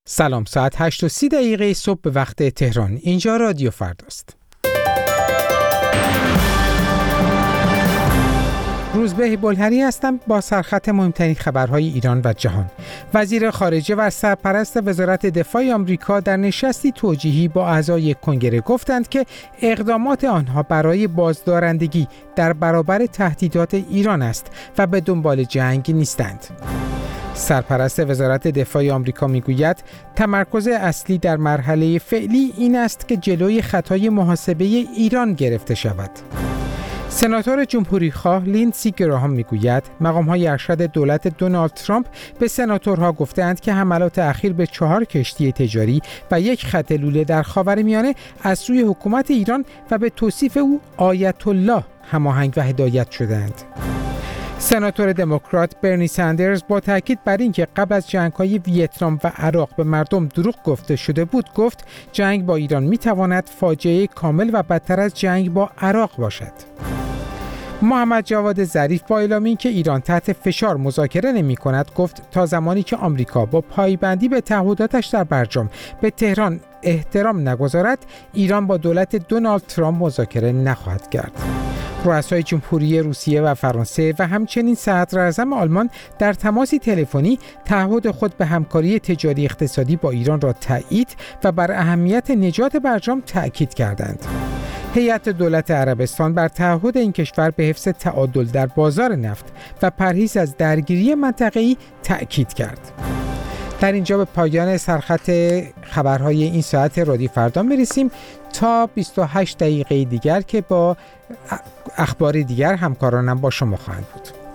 سلام، ساعت 8:30 صبح به وقت تهران. اینجا رادیو فرداست. روزبه بلهری هستم با سرخط مهمترین خبرهای ایران و جهان. وزیر خارجه و سرپرست وزارت دفاع آمریکا در نشستی توجیهی با اعضای کنگره گفتند که اقدامات آنها برای بازدارندگی در برابر تهدیدات ایران است و به دنبال جنگ نیستند. سرپرست وزارت دفاع آمریکا میگوید تمرکز اصلی در مرحله فعلی این است که جلوی خطای محاسبه ایران گرفته شود. سناتور جمهوری‌خواه لیندسی گراهام میگوید مقام‌های ارشد دولت دونالد ترامپ به سناتورها گفتند که حملات اخیر به 4 کشتی تجاری و 1 خط لوله در خاورمیانه از سوی حکومت ایران و به توصیف او آیت الله هماهنگ و هدایت شدند. سناتور دموکرات برنی ساندرز با تاکید بر اینکه قبل از جنگ‌های ویتنام و عراق به مردم دروغ گفته شده بود گفت جنگ با ایران می‌تواند فاجعه کامل و بدتر از جنگ با عراق باشد. محمد جواد ظریف با اعلام اینکه ایران تحت فشار مذاکره نمی‌کند گفت تا زمانی که آمریکا با پایبندی به تعهداتش در برجام به تهران احترام نگذارد ایران با دولت دونالد ترامپ مذاکره نخواهد کرد. رؤسای جمهوری روسیه و فرانسه و همچنین صدراعظم آلمان در تماسی تلفنی تعهد خود به همکاری تجاری اقتصادی با ایران را تایید و بر اهمیت نجات برجام تأکید کردند. هیئت دولت عربستان بر تعهد این کشور به حفظ تعادل در بازار نفت و پرهیز از درگیری منطقه‌ای تأکید کرد. در اینجا به پایان سرخط خبرهای این ساعت رادیو فردا میرسیم تا 28 دقیقه دیگر که با اخبار دیگر همکارانم با شما خواهند بود.